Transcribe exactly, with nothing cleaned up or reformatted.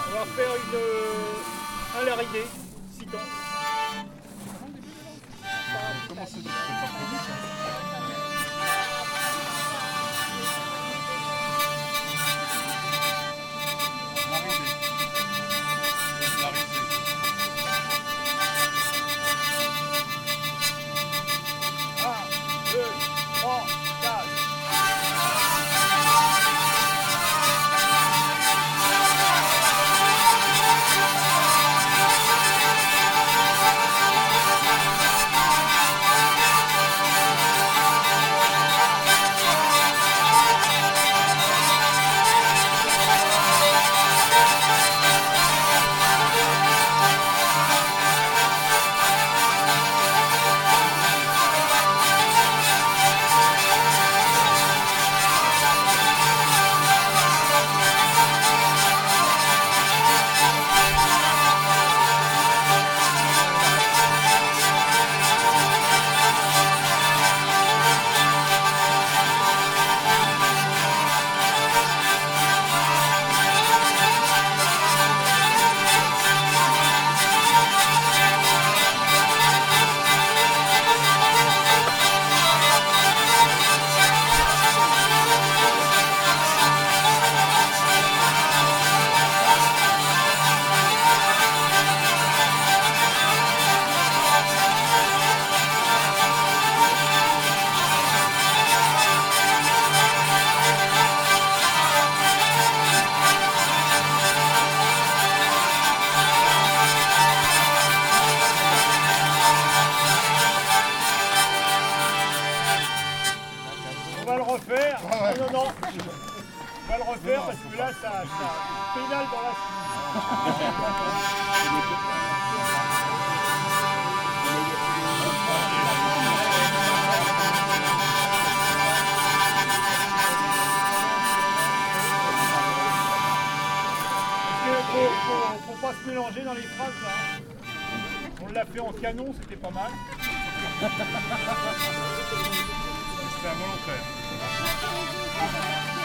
On va faire une, euh, un laridé, six temps. Comment c'est pas prévu ça? On va le refaire. Ah ouais. Non, non, non. On va le refaire parce que là, ça, ça pénale dans la Faut, faut, faut pas se mélanger dans les phrases là. On l'a fait en canon, c'était pas mal. C'était involontaire.